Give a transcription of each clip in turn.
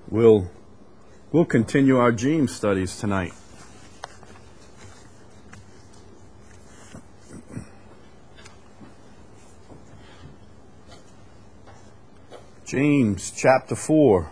We'll continue our James studies tonight. James chapter 4.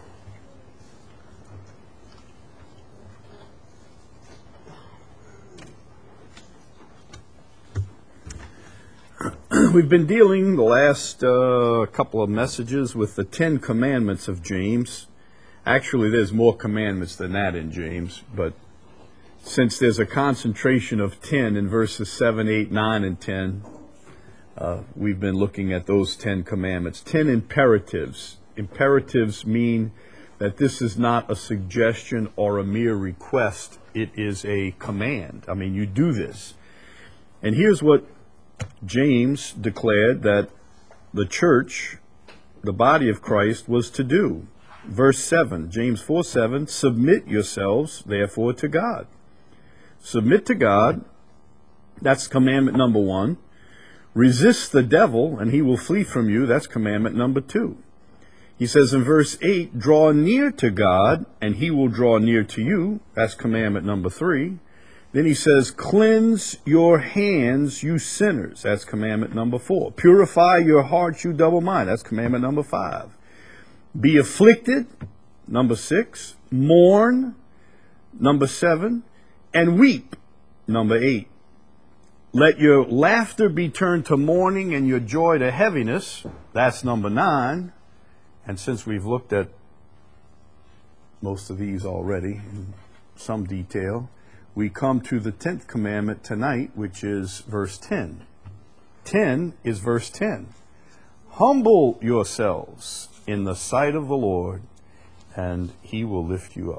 We've been dealing the last couple of messages with the 10 commandments of James. Actually, there's more commandments than that in James, but since there's a concentration of 10 in verses 7, 8, 9, and 10, we've been looking at those 10 commandments. 10 imperatives. Imperatives mean that this is not a suggestion or a mere request. It is a command. I mean, you do this. And here's what James declared that the church, the body of Christ, was to do. Verse 7, James 4:7, submit yourselves, therefore, to God. Submit to God, that's commandment number 1. Resist the devil, and he will flee from you, that's commandment number 2. He says in verse 8, draw near to God, and he will draw near to you, that's commandment number 3. Then he says, cleanse your hands, you sinners, that's commandment number 4. Purify your hearts, you double-minded, that's commandment number 5. Be afflicted, number 6. Mourn, number 7. And weep, number 8. Let your laughter be turned to mourning and your joy to heaviness, that's number 9. And since we've looked at most of these already in some detail, we come to the 10th commandment tonight, which is verse 10. 10 is verse 10. Humble yourselves in the sight of the Lord, and he will lift you up.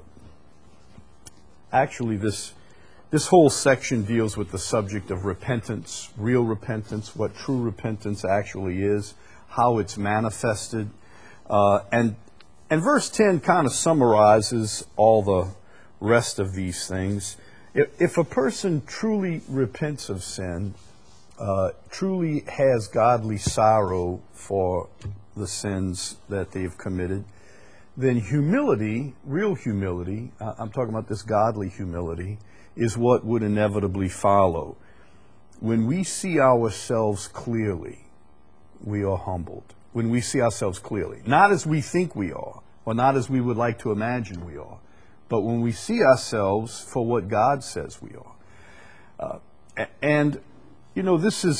Actually, this whole section deals with the subject of repentance, real repentance, what true repentance actually is, how it's manifested. And verse 10 kind of summarizes all the rest of these things. If a person truly repents of sin, truly has godly sorrow for the sins that they've committed, then humility, real humility, I'm talking about this godly humility, is what would inevitably follow. When we see ourselves clearly, we are humbled. When we see ourselves clearly, not as we think we are, or not as we would like to imagine we are, but when we see ourselves for what God says we are. And, you know, this is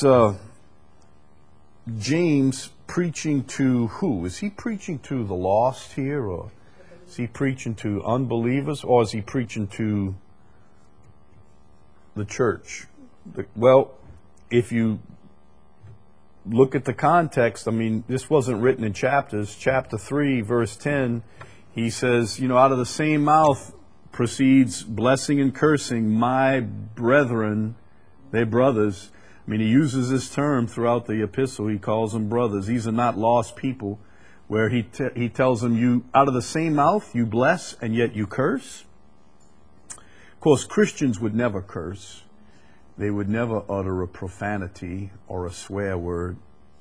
James preaching to who? Is he preaching to the lost here, or is he preaching to unbelievers, or is he preaching to the church? Well, if you look at the context, I mean, this wasn't written in chapters. Chapter 3, verse 10, he says, you know, out of the same mouth proceeds blessing and cursing. My brethren, they're brothers. I mean, he uses this term throughout the epistle. He calls them brothers. These are not lost people, where he tells them, you out of the same mouth you bless and yet you curse. Of course, Christians would never curse. They would never utter a profanity or a swear word.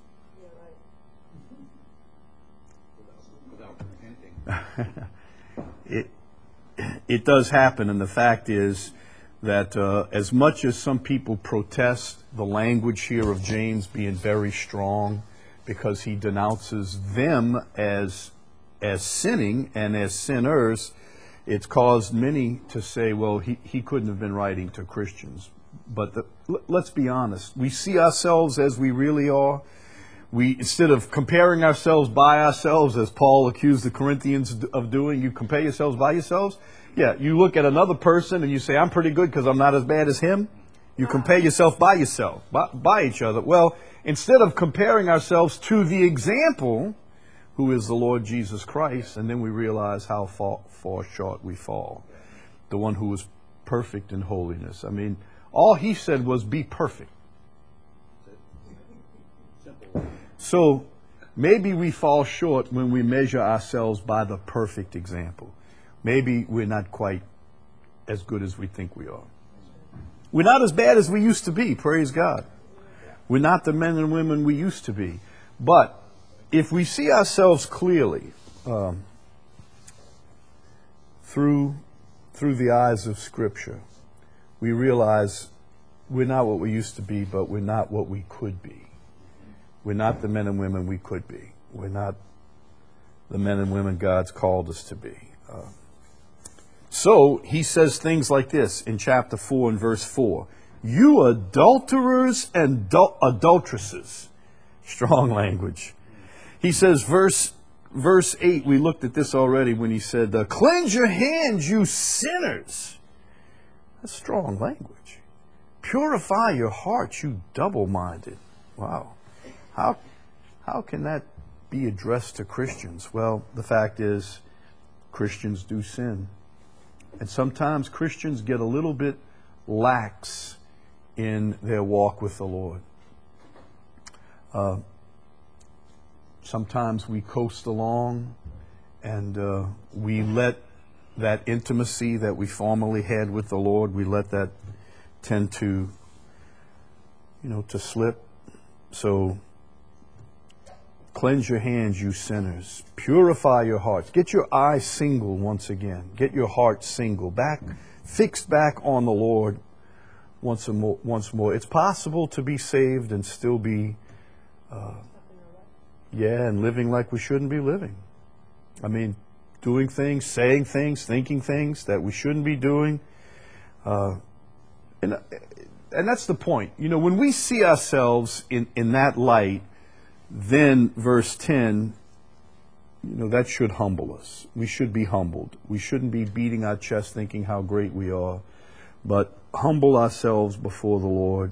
Without repenting. It does happen, and the fact is that as much as some people protest the language here of James being very strong because he denounces them as sinning and as sinners, it's caused many to say, well, he couldn't have been writing to Christians. But let's be honest. We see ourselves as we really are. Instead of comparing ourselves by ourselves, as Paul accused the Corinthians of doing, you compare yourselves by yourselves. Yeah, you look at another person and you say, I'm pretty good because I'm not as bad as him. You compare yourself by yourself, by each other. Well, instead of comparing ourselves to the example, who is the Lord Jesus Christ, and then we realize how far short we fall. The one who was perfect in holiness. I mean, all he said was be perfect. So maybe we fall short when we measure ourselves by the perfect example. Maybe we're not quite as good as we think we are. We're not as bad as we used to be, praise God. We're not the men and women we used to be. But if we see ourselves clearly, through the eyes of Scripture, we realize we're not what we used to be, but we're not what we could be. We're not the men and women we could be. We're not the men and women God's called us to be. So he says things like this in chapter 4 and verse 4. You adulterers and adulteresses. Strong language. He says, verse 8, we looked at this already when he said, cleanse your hands, you sinners. That's strong language. Purify your hearts, you double-minded. Wow. How can that be addressed to Christians? Well, the fact is, Christians do sin. And sometimes Christians get a little bit lax in their walk with the Lord. Sometimes we coast along and we let that intimacy that we formerly had with the Lord, we let that tend to, to slip. So, cleanse your hands, you sinners. Purify your hearts. Get your eyes single once again. Get your heart single. Fixed back on the Lord once more. It's possible to be saved and still be, and living like we shouldn't be living. I mean, doing things, saying things, thinking things that we shouldn't be doing. And that's the point. When we see ourselves in that light, then verse 10, that should humble us. We should be humbled. We shouldn't be beating our chest thinking how great we are, but humble ourselves before the Lord.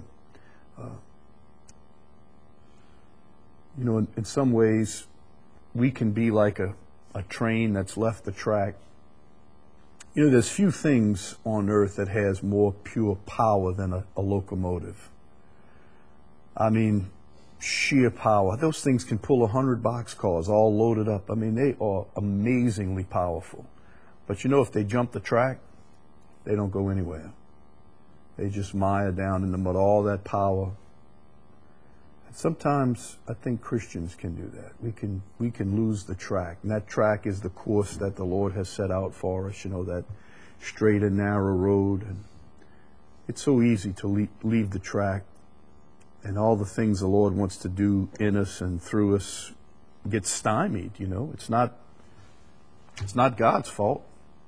In some ways, we can be like a train that's left the track. There's few things on earth that has more pure power than a locomotive. I mean, sheer power. Those things can pull 100 boxcars all loaded up. I mean, they are amazingly powerful. But if they jump the track, they don't go anywhere. They just mire down in the mud, all that power. And sometimes I think Christians can do that. We can lose the track. And that track is the course that the Lord has set out for us, that straight and narrow road. And it's so easy to leave the track. And all the things the Lord wants to do in us and through us get stymied, It's not God's fault.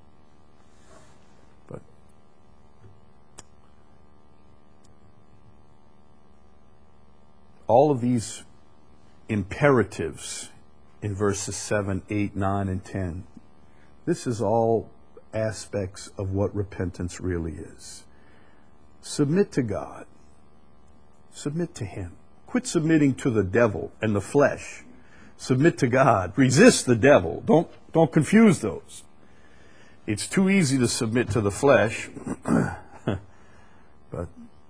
But all of these imperatives in verses 7, 8, 9, and 10, this is all aspects of what repentance really is. Submit to God. Submit to Him. Quit submitting to the devil and the flesh. Submit to God. Resist the devil. Don't confuse those. It's too easy to submit to the flesh, but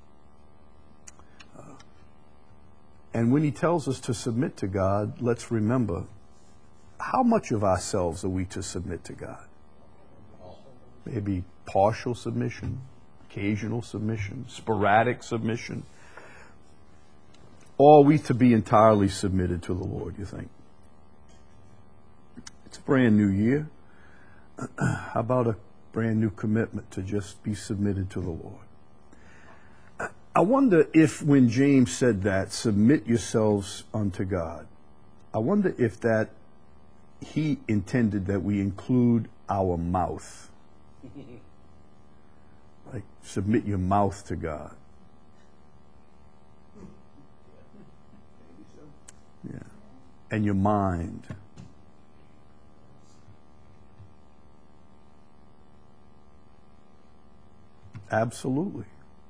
and when He tells us to submit to God, let's remember, how much of ourselves are we to submit to God? Maybe partial submission, occasional submission, sporadic submission. Or are we to be entirely submitted to the Lord, you think? It's a brand new year. How about a brand new commitment to just be submitted to the Lord? I wonder if when James said that, submit yourselves unto God, I wonder if that he intended that we include our mouth. Like, submit your mouth to God. Yeah. And your mind. Absolutely.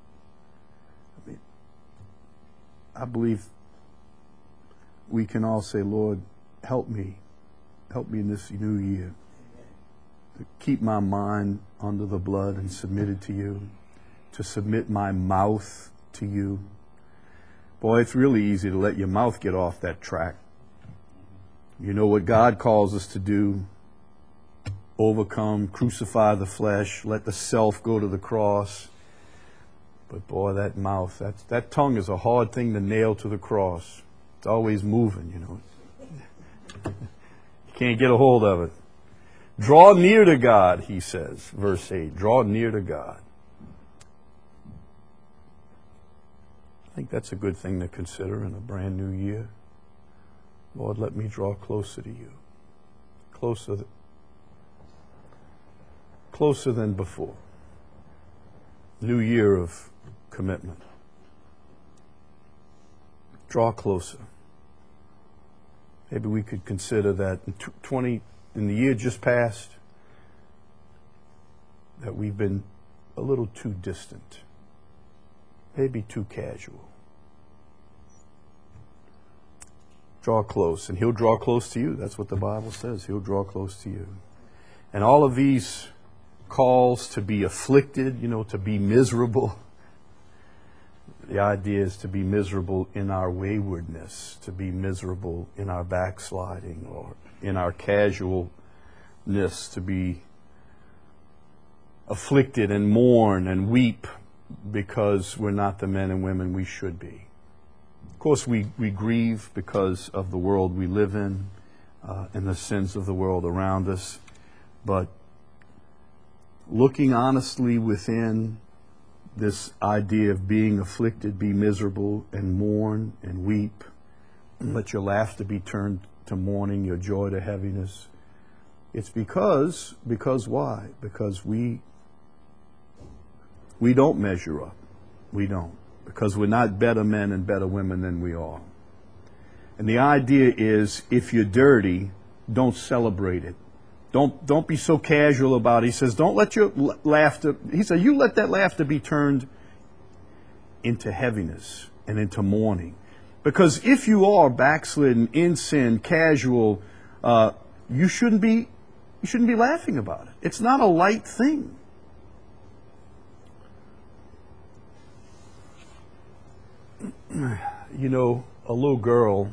I believe we can all say, Lord, help me in this new year to keep my mind under the blood and submitted to you, to submit my mouth to you. Boy, it's really easy to let your mouth get off that track. You know what God calls us to do: overcome, crucify the flesh, let the self go to the cross. But boy, that mouth, that tongue is a hard thing to nail to the cross. It's always moving, You can't get a hold of it. Draw near to God, he says, verse 8. Draw near to God. I think that's a good thing to consider in a brand new year. Lord, let me draw closer to you. Closer than before. New year of commitment. Draw closer. Maybe we could consider that in the year just past, that we've been a little too distant, maybe too casual. Draw close, and he'll draw close to you. That's what the Bible says. He'll draw close to you. And all of these calls to be afflicted, to be miserable. The idea is to be miserable in our waywardness, to be miserable in our backsliding or in our casualness, to be afflicted and mourn and weep because we're not the men and women we should be. Of course, we grieve because of the world we live in and the sins of the world around us, but looking honestly within this idea of being afflicted, be miserable, and mourn and weep, and let your laughter be turned to mourning, your joy to heaviness. It's because why? Because we don't measure up. We don't. Because we're not better men and better women than we are. And the idea is, if you're dirty, don't celebrate it. Don't be so casual about it. He says, don't let your laughter, he said, you let that laughter be turned into heaviness and into mourning. Because if you are backslidden, in sin, casual, you shouldn't be laughing about it. It's not a light thing. A little girl,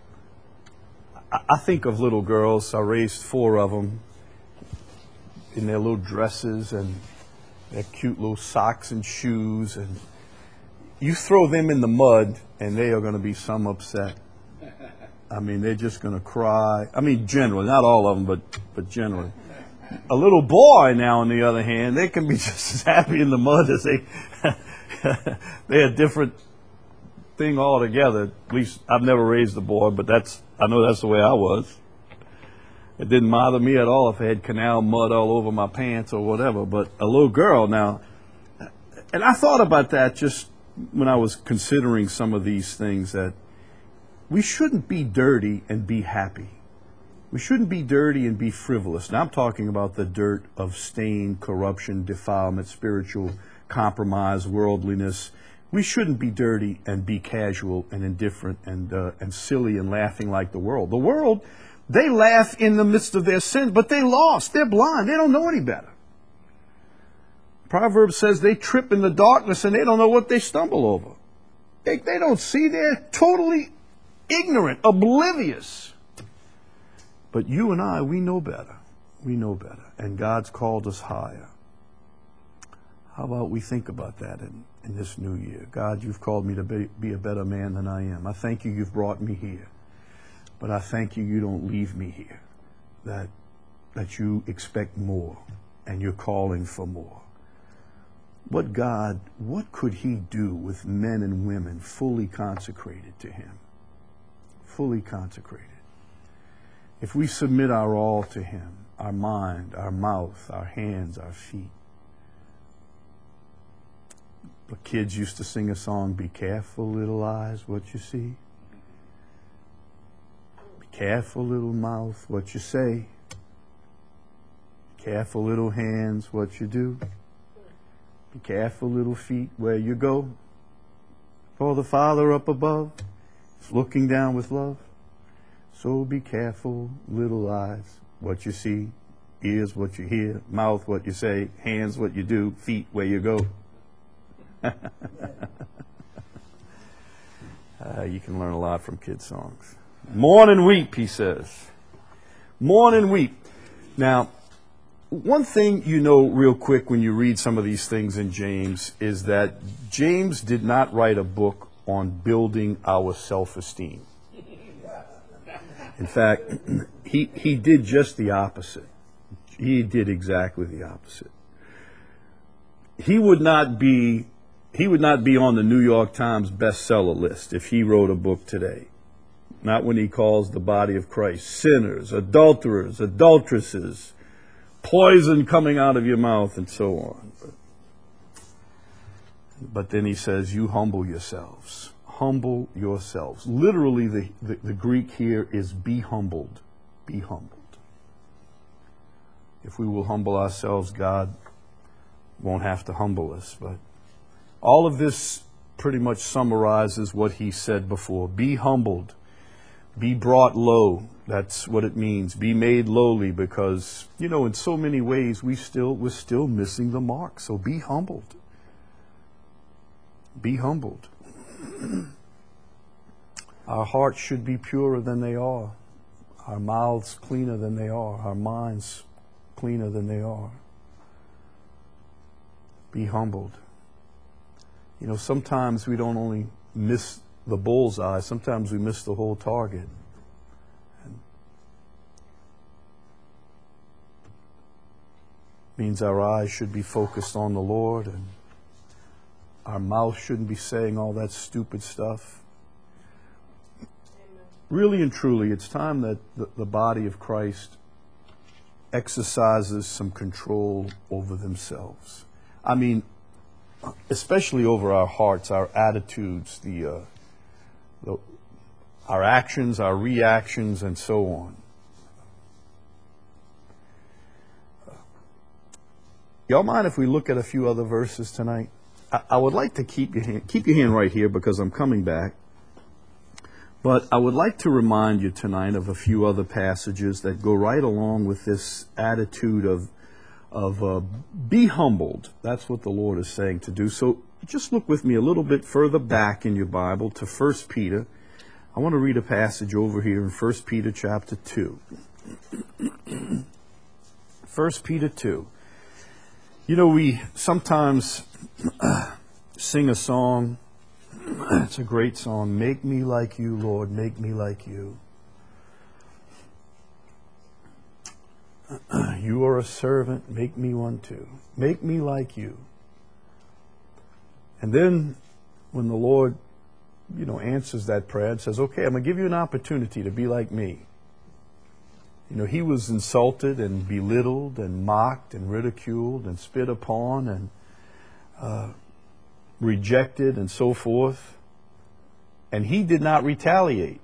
I think of little girls. I raised 4 of them in their little dresses and their cute little socks and shoes. And you throw them in the mud and they are going to be some upset. I mean, they're just going to cry. I mean, generally, not all of them, but generally. A little boy now, on the other hand, they can be just as happy in the mud as they're a different thing altogether. At least I've never raised a boy, but I know that's the way I was. It didn't bother me at all if I had canal mud all over my pants or whatever. But a little girl now, and I thought about that just when I was considering some of these things, that we shouldn't be dirty and be happy. We shouldn't be dirty and be frivolous. Now I'm talking about the dirt of stain, corruption, defilement, spiritual compromise, worldliness. We shouldn't be dirty and be casual and indifferent and silly and laughing like the world. The world, they laugh in the midst of their sins, but they lost. They're blind. They don't know any better. Proverbs says they trip in the darkness and they don't know what they stumble over. They don't see. They're totally ignorant, oblivious. But you and I, we know better. We know better. And God's called us higher. How about we think about that in this new year? God, you've called me to be a better man than I am. I thank you you've brought me here. But I thank you don't leave me here. That you expect more and you're calling for more. What could he do with men and women fully consecrated to him? Fully consecrated. If we submit our all to him, our mind, our mouth, our hands, our feet. The kids used to sing a song, be careful, little eyes, what you see. Be careful, little mouth, what you say. Be careful, little hands, what you do. Be careful, little feet, where you go. For the Father up above is looking down with love. So be careful, little eyes, what you see. Ears, what you hear. Mouth, what you say. Hands, what you do. Feet, where you go. You can learn a lot from kids' songs. Mourn and weep, he says. Mourn and weep. Now, one thing you know real quick when you read some of these things in James is that James did not write a book on building our self-esteem. In fact, he did just the opposite. He did exactly the opposite. He would not be on the New York Times bestseller list if he wrote a book today. Not when he calls the body of Christ sinners, adulterers, adulteresses, poison coming out of your mouth, and so on. But then he says, you humble yourselves. Humble yourselves. Literally, the Greek here is be humbled. Be humbled. If we will humble ourselves, God won't have to humble us. But all of this pretty much summarizes what he said before. Be humbled. Be brought low. That's what it means. Be made lowly, because, in so many ways we're still missing the mark. So be humbled. Be humbled. Our hearts should be purer than they are. Our mouths cleaner than they are. Our minds cleaner than they are. Be humbled. Sometimes we don't only miss the bullseye, sometimes we miss the whole target. And means our eyes should be focused on the Lord, and our mouth shouldn't be saying all that stupid stuff. Really and truly, it's time that the body of Christ exercises some control over themselves. I mean, especially over our hearts, our attitudes, our actions, our reactions, and so on. Y'all mind if we look at a few other verses tonight? I would like to keep your hand right here, because I'm coming back. But I would like to remind you tonight of a few other passages that go right along with this attitude of be humbled. That's what the Lord is saying to do. So just look with me a little bit further back in your Bible to 1 Peter. I want to read a passage over here in 1 Peter chapter 2. 1 Peter 2. We sometimes sing a song. It's a great song. Make me like you, Lord, make me like you. You are a servant, make me one too. Make me like you. And then when the Lord, answers that prayer and says, okay, I'm going to give you an opportunity to be like me. He was insulted and belittled and mocked and ridiculed and spit upon and rejected and so forth. And he did not retaliate.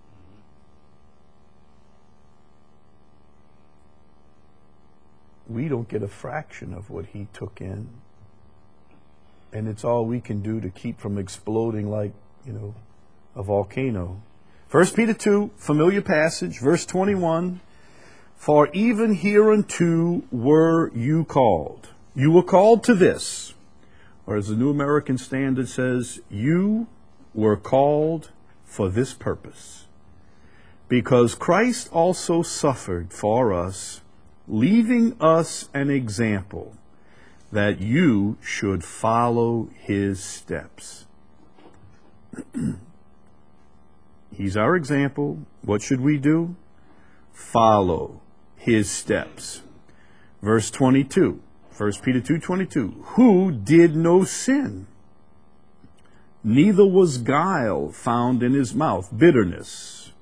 We don't get a fraction of what he took in. And it's all we can do to keep from exploding like, a volcano. 1 Peter 2, familiar passage, verse 21. For even hereunto were you called. You were called to this. Or as the New American Standard says, you were called for this purpose. Because Christ also suffered for us, leaving us an example that you should follow his steps. He's our example. What should we do? Follow his steps. Verse 22, 1 Peter 2:22. Who did no sin, neither was guile found in his mouth, bitterness.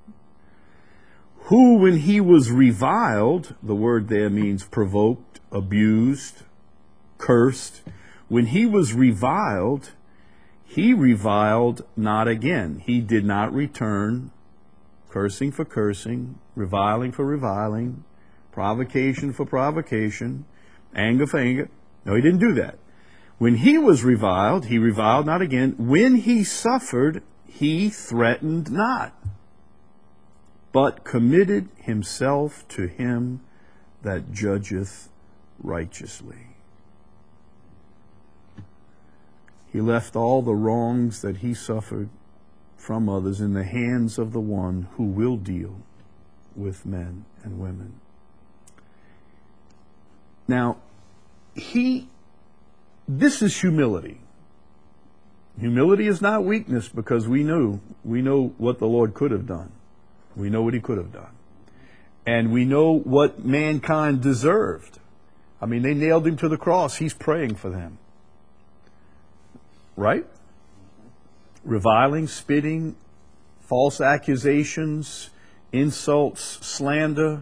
Who, when he was reviled, the word there means provoked, abused, cursed. When he was reviled, he reviled not again. He did not return, cursing for cursing, reviling for reviling, provocation for provocation, anger for anger. No, he didn't do that. When he was reviled, he reviled not again. When he suffered, he threatened not, but committed himself to him that judgeth righteously. He left all the wrongs that he suffered from others in the hands of the one who will deal with men and women. Now, this is humility. Humility is not weakness, because we know what the Lord could have done. We know what he could have done. And we know what mankind deserved. I mean, they nailed him to the cross. He's praying for them. Right? Reviling, spitting, false accusations, insults, slander,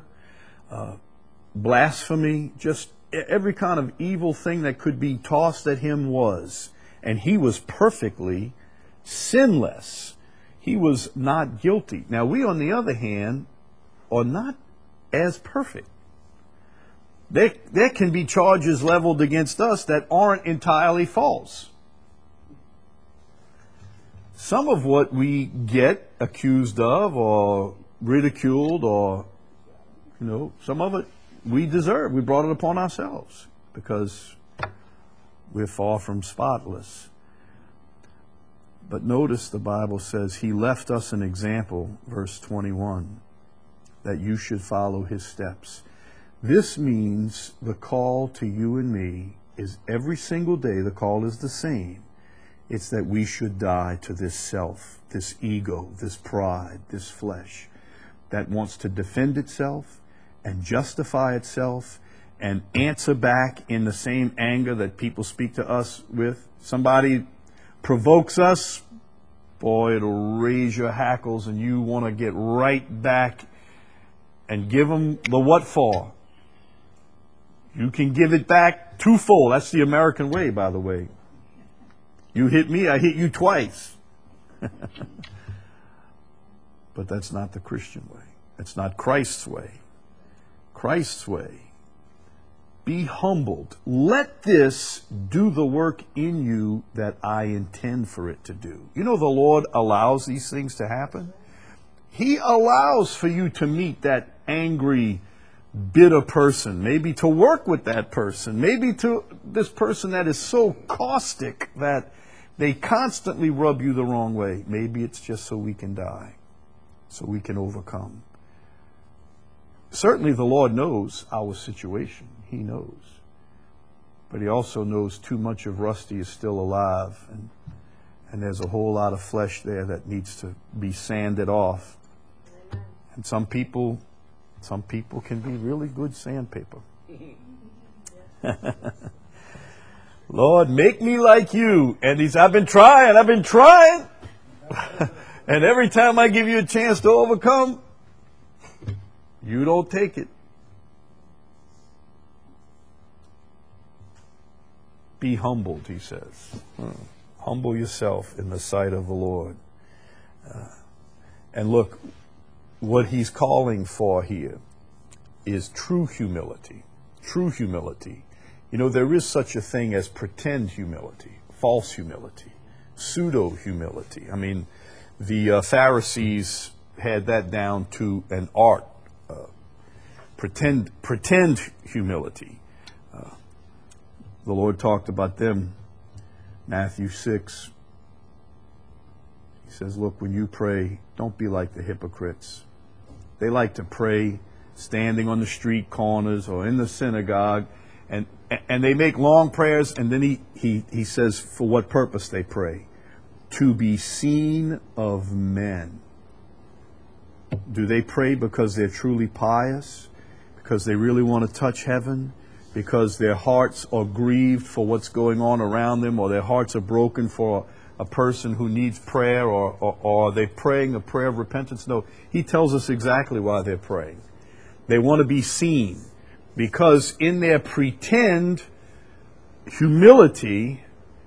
blasphemy, just every kind of evil thing that could be tossed at him was. And he was perfectly sinless. He was not guilty. Now, we, on the other hand, are not as perfect. There can be charges leveled against us that aren't entirely false. Some of what we get accused of or ridiculed or, some of it we deserve. We brought it upon ourselves because we're far from spotless. But notice the Bible says he left us an example, verse 21, that you should follow his steps. This means the call to you and me is every single day, the call is the same. It's that we should die to this self, this ego, this pride, this flesh that wants to defend itself and justify itself and answer back in the same anger that people speak to us with. Somebody provokes us, boy, it'll raise your hackles and you want to get right back and give them the what for. You can give it back twofold. That's the American way, by the way. You hit me, I hit you twice. But that's not the Christian way. That's not Christ's way. Christ's way. Be humbled. Let this do the work in you that I intend for it to do. The Lord allows these things to happen. He allows for you to meet that angry, bitter person, maybe to work with that person, maybe to this person that is so caustic that they constantly rub you the wrong way. Maybe it's just so we can die, so we can overcome. Certainly the Lord knows our situation. He knows. But he also knows too much of Rusty is still alive, and there's a whole lot of flesh there that needs to be sanded off. And some people can be really good sandpaper. Lord, make me like you. And I've been trying. And every time I give you a chance to overcome, you don't take it. Be humbled, he says. Humble yourself in the sight of the Lord. And look, what he's calling for here is true humility. True humility. There is such a thing as pretend humility, false humility, pseudo-humility. I mean, the Pharisees had that down to an art. Pretend humility. The Lord talked about them. Matthew 6. He says, look, when you pray, don't be like the hypocrites. They like to pray standing on the street corners or in the synagogue, and they make long prayers, and then he says for what purpose they pray. To be seen of men. Do they pray because they're truly pious? Because they really want to touch heaven? Because their hearts are grieved for what's going on around them, or their hearts are broken for a person who needs prayer, or are they praying a prayer of repentance? No, he tells us exactly why they're praying. They want to be seen, because in their pretend humility,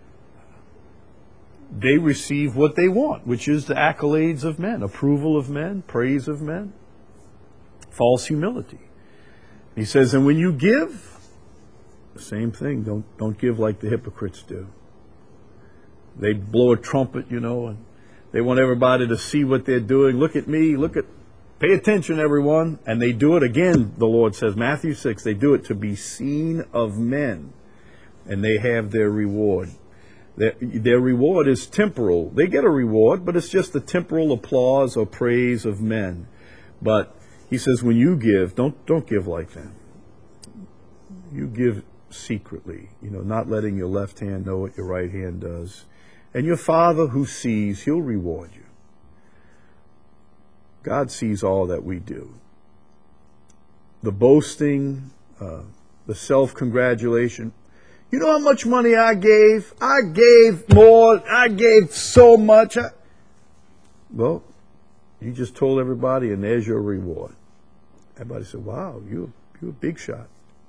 they receive what they want, which is the accolades of men, approval of men, praise of men, false humility. He says, and when you give, the same thing. Don't give like the hypocrites do. They blow a trumpet, and they want everybody to see what they're doing. Look at me. Pay attention, everyone. And they do it again, the Lord says, Matthew 6, they do it to be seen of men. And they have their reward. Their reward is temporal. They get a reward, but it's just the temporal applause or praise of men. But he says, when you give, don't give like them. You give secretly, not letting your left hand know what your right hand does. And your Father who sees, he'll reward you. God sees all that we do. the boasting, the self-congratulation. You know how much money I gave? I gave more. I gave so much. Well, you just told everybody, and there's your reward. Everybody said, wow, you're a big shot.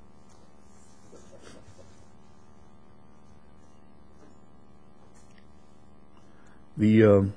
The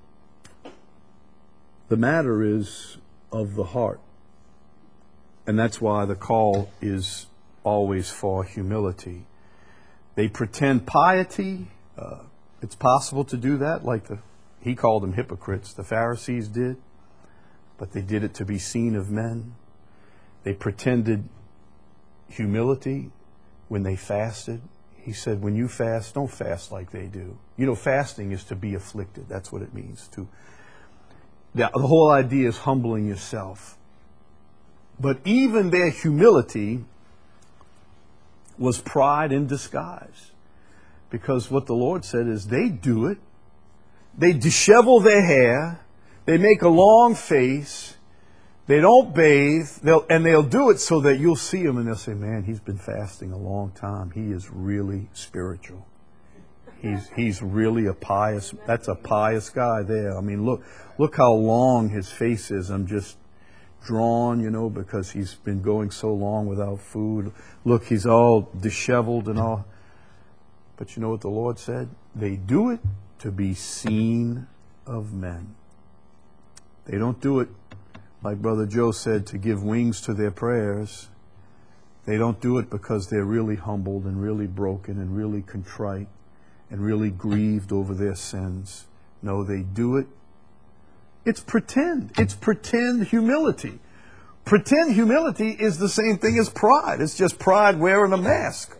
matter is of the heart. And that's why the call is always for humility. They pretend piety. It's possible to do that, like he called them hypocrites. The Pharisees did, but they did it to be seen of men. They pretended humility when they fasted. He said, when you fast, don't fast like they do. You know, fasting is to be afflicted. That's what it means. The whole idea is humbling yourself. But even their humility was pride in disguise. Because what the Lord said is they do it. They dishevel their hair. They make a long face. They don't bathe. They'll do it so that you'll see them and they'll say, man, he's been fasting a long time. He is really spiritual. He's really that's a pious guy there. I mean, look how long his face is. I'm just drawn, because he's been going so long without food. Look, he's all disheveled and all. But you know what the Lord said? They do it to be seen of men. They don't do it, like Brother Joe said, to give wings to their prayers. They don't do it because they're really humbled and really broken and really contrite and really grieved over their sins. No, they do it. It's pretend. It's pretend humility. Pretend humility is the same thing as pride. It's just pride wearing a mask.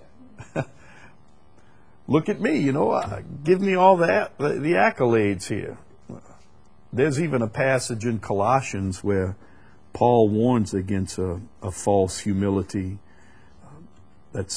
Look at me, give me all the accolades here. There's even a passage in Colossians where Paul warns against a false humility that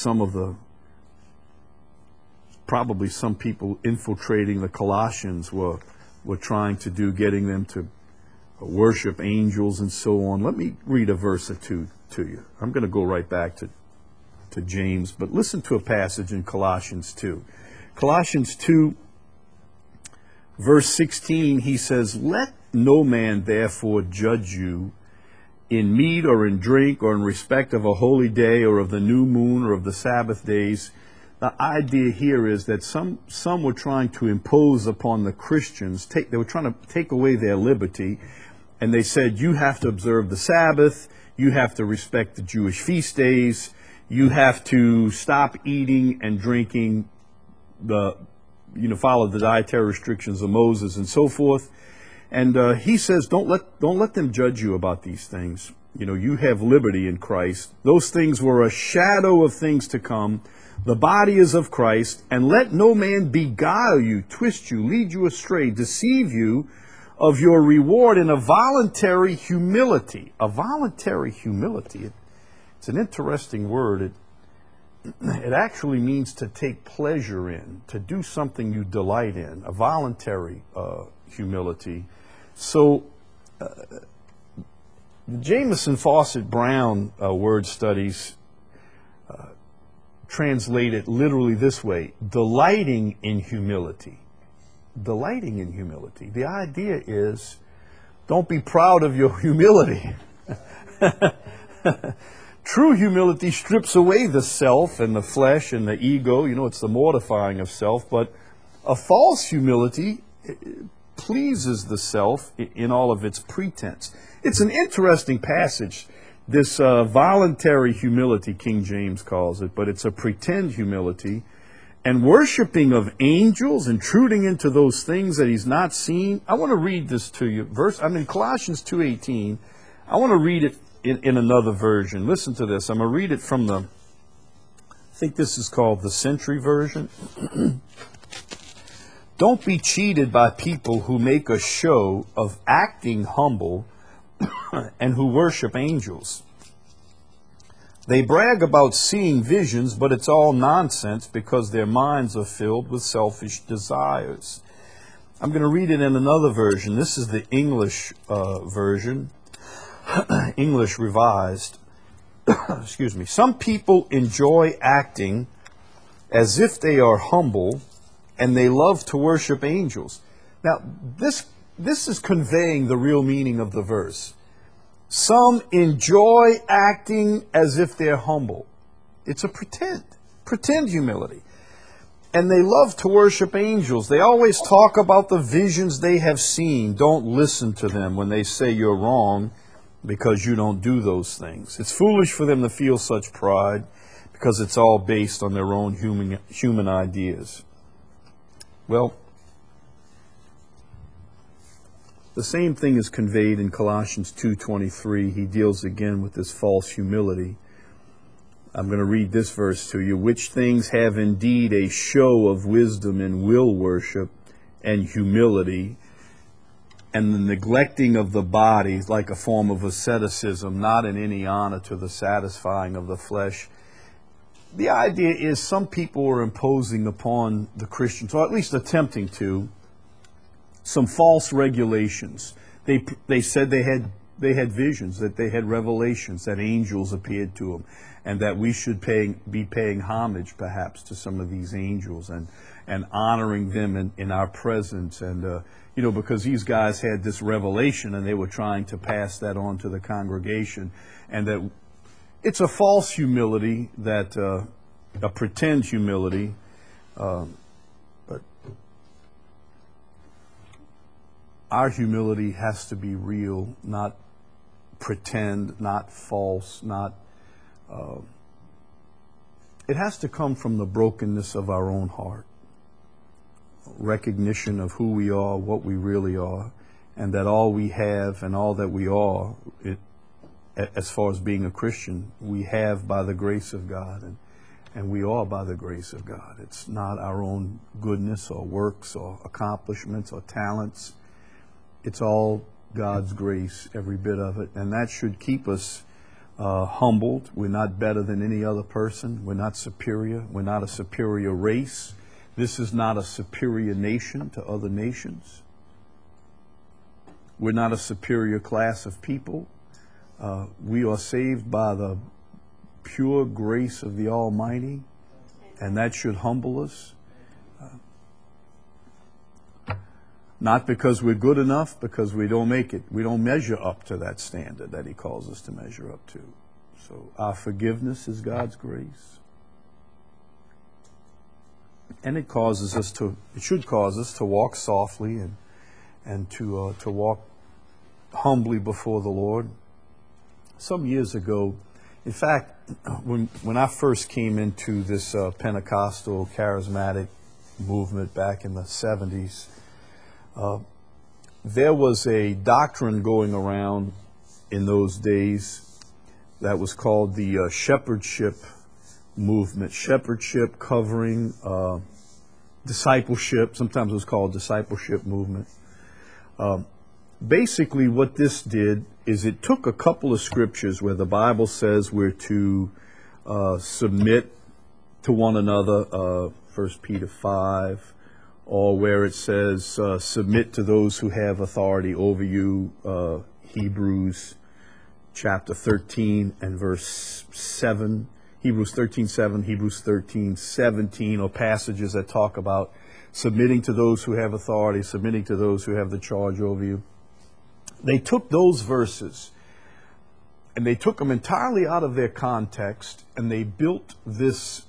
probably some people infiltrating the Colossians were trying to do, getting them to worship angels and so on. Let me read a verse or two to you. I'm going to go right back to James, but listen to a passage in Colossians 2. Colossians 2, verse 16, he says, let no man therefore judge you in meat or in drink or in respect of a holy day or of the new moon or of the Sabbath days. The idea here is that some were trying to impose upon the Christians, they were trying to take away their liberty, and they said, you have to observe the Sabbath, you have to respect the Jewish feast days, you have to stop eating and drinking, follow the dietary restrictions of Moses and so forth. And he says, don't let them judge you about these things. You have liberty in Christ. Those things were a shadow of things to come. The body is of Christ, and let no man beguile you, twist you, lead you astray, deceive you of your reward in a voluntary humility. A voluntary humility. It's an interesting word. It actually means to take pleasure in, to do something you delight in, a voluntary humility. So, Jamieson Fausset Brown word studies translate it literally this way: delighting in humility. Delighting in humility. The idea is, don't be proud of your humility. True humility strips away the self and the flesh and the ego. It's the mortifying of self. But a false humility pleases the self in all of its pretense. It's an interesting passage, this voluntary humility, King James calls it, but it's a pretend humility. And worshiping of angels, intruding into those things that he's not seen. I want to read this to you. I'm in Colossians 2:18. I want to read it in another version. Listen to this. I'm going to read it from I think this is called the Century Version. Don't be cheated by people who make a show of acting humble and who worship angels. They brag about seeing visions, but it's all nonsense because their minds are filled with selfish desires. I'm going to read it in another version. This is the English version, English Revised. excuse me, some people enjoy acting as if they are humble, and they love to worship angels. Now, this is conveying the real meaning of the verse. Some enjoy acting as if they're humble. It's a pretend humility. And they love to worship angels. They always talk about the visions they have seen. Don't listen to them when they say you're wrong because you don't do those things. It's foolish for them to feel such pride because it's all based on their own human ideas. Well, the same thing is conveyed in Colossians 2:23. He deals again with this false humility. I'm going to read this verse to you. Which things have indeed a show of wisdom and will worship and humility, and the neglecting of the body like a form of asceticism, not in any honor to the satisfying of the flesh. The idea is some people are imposing upon the Christians, or at least attempting to, some false regulations. They said they had visions, that they had revelations, that angels appeared to them, and that we should be paying homage perhaps to some of these angels and honoring them in our presence. And, because these guys had this revelation and they were trying to pass that on to the congregation. And that it's a false humility, that a pretend humility, but our humility has to be real, not pretend, not false, not. It has to come from the brokenness of our own heart, recognition of who we are, what we really are, and that all we have and all that we are, as far as being a Christian, we have by the grace of God, and we are by the grace of God. It's not our own goodness or works or accomplishments or talents. It's all God's grace, every bit of it, and that should keep us humbled. We're not better than any other person. We're not superior. We're not a superior race. This is not a superior nation to other nations. We're not a superior class of people. We are saved by the pure grace of the Almighty, and that should humble us. Not because we're good enough, because we don't make it. We don't measure up to that standard that He calls us to measure up to. So our forgiveness is God's grace. And it should cause us to walk softly and to walk humbly before the Lord. Some years ago, in fact, when I first came into this Pentecostal charismatic movement back in the 70s, there was a doctrine going around in those days that was called the shepherdship movement. Shepherdship covering discipleship. Sometimes it was called discipleship movement. Basically what this did is it took a couple of scriptures where the Bible says we're to submit to one another, 1 Peter 5, or where it says submit to those who have authority over you, Hebrews chapter 13 and verse 7, Hebrews 13:7, Hebrews 13:17, or passages that talk about submitting to those who have authority, submitting to those who have the charge over you. They took those verses and they took them entirely out of their context, and they built this,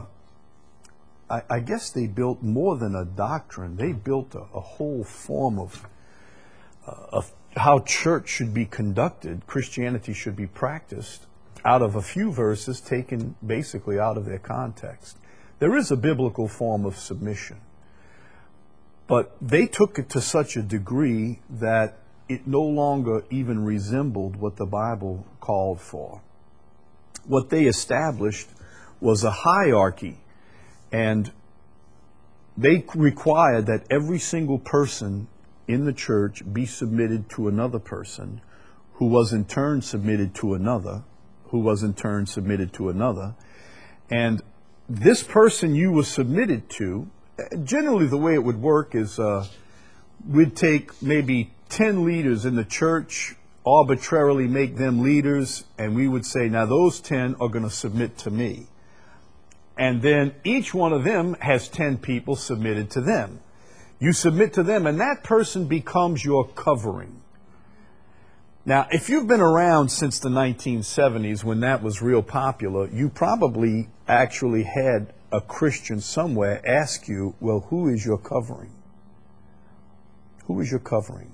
I guess they built more than a doctrine. They built a whole form of how church should be conducted, Christianity should be practiced, out of a few verses taken basically out of their context. There is a biblical form of submission, but they took it to such a degree that it no longer even resembled what the Bible called for. What they established was a hierarchy, and they required that every single person in the church be submitted to another person, who was in turn submitted to another, who was in turn submitted to another. And this person you were submitted to, generally the way it would work is we'd take maybe 10 leaders in the church arbitrarily make them leaders, and we would say, now those 10 are going to submit to me. And then each one of them has 10 people submitted to them. You submit to them, and that person becomes your covering. Now, if you've been around since the 1970s when that was real popular, you probably actually had a Christian somewhere ask you, well, who is your covering? Who is your covering?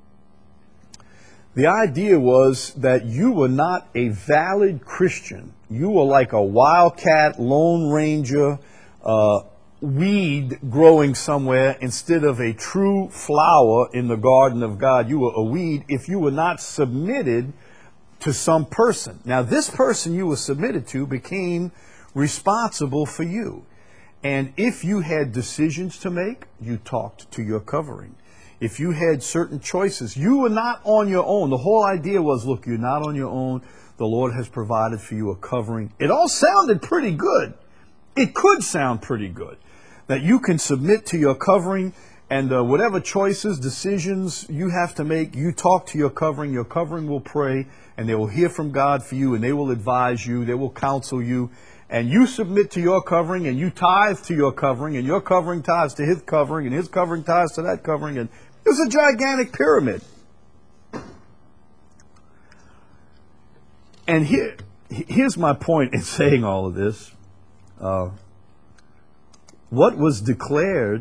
The idea was that you were not a valid Christian. You were like a wildcat, lone ranger, weed growing somewhere instead of a true flower in the garden of God. You were a weed if you were not submitted to some person. Now, this person you were submitted to became responsible for you. And if you had decisions to make, you talked to your covering. If you had certain choices, you were not on your own. The whole idea was, look, you're not on your own. The Lord has provided for you a covering. It all sounded pretty good. It could sound pretty good that you can submit to your covering, and whatever choices, decisions you have to make, you talk to your covering. Your covering will pray, and they will hear from God for you, and they will advise you. They will counsel you. And you submit to your covering, and you tithe to your covering, and your covering tithes to his covering, and his covering tithes to that covering, and it's a gigantic pyramid. And here's my point in saying all of this. What was declared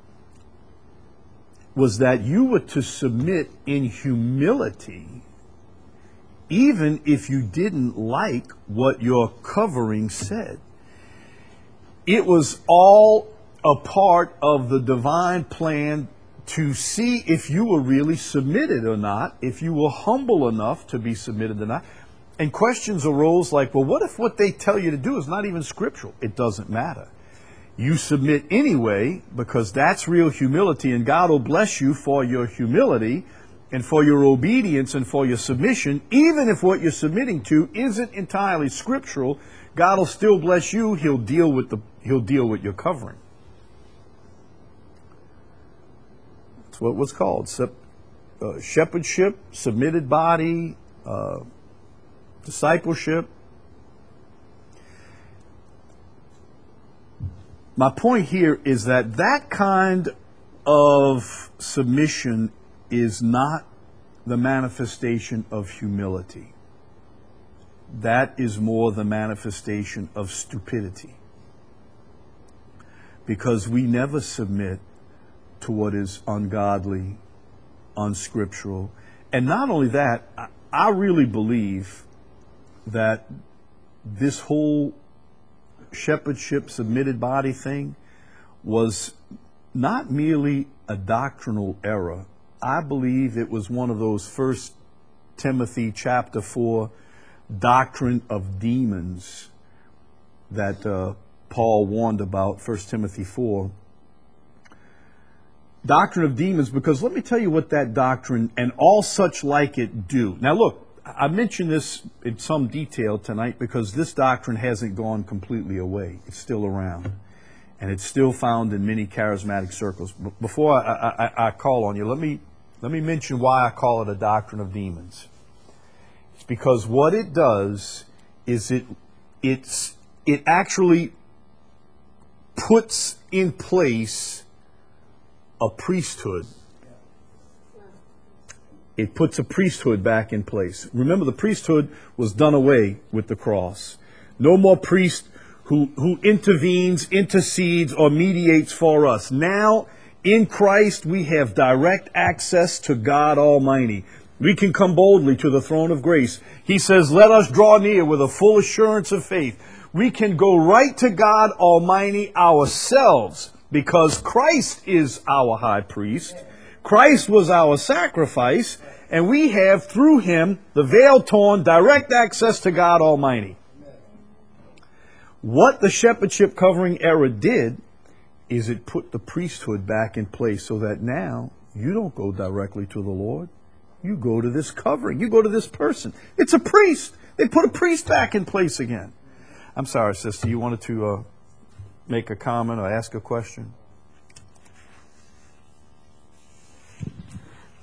was that you were to submit in humility, even if you didn't like what your covering said. It was all a part of the divine plan to see if you were really submitted or not, if you were humble enough to be submitted or not. And questions arose like, well, what if what they tell you to do is not even scriptural? It doesn't matter. You submit anyway, because that's real humility, and God will bless you for your humility and for your obedience and for your submission. Even if what you're submitting to isn't entirely scriptural, God will still bless you. He'll deal with your covering. That's what was called shepherdship, submitted body, discipleship. My point here is that that kind of submission is not the manifestation of humility. That is more the manifestation of stupidity. Because we never submit to what is ungodly, unscriptural. And not only that, I really believe that this whole shepherdship, submitted body thing was not merely a doctrinal error. I believe it was one of those 1 Timothy chapter 4 doctrine of demons that Paul warned about, 1 Timothy 4. Doctrine of demons, because let me tell you what that doctrine and all such like it do. Now look, I mentioned this in some detail tonight because this doctrine hasn't gone completely away. It's still around. And it's still found in many charismatic circles. Before I call on you, let me mention why I call it a doctrine of demons. It's because what it does is it actually puts in place a priesthood. It puts a priesthood back in place. Remember, the priesthood was done away with the cross. No more priest who intervenes, intercedes, or mediates for us. Now, in Christ, we have direct access to God Almighty. We can come boldly to the throne of grace. He says, let us draw near with a full assurance of faith. We can go right to God Almighty ourselves because Christ is our high priest. Christ was our sacrifice, and we have through him, the veil torn, direct access to God Almighty. What the shepherdship covering era did is it put the priesthood back in place so that now you don't go directly to the Lord. You go to this covering. You go to this person. It's a priest. They put a priest back in place again. I'm sorry, sister. You wanted to make a comment or ask a question?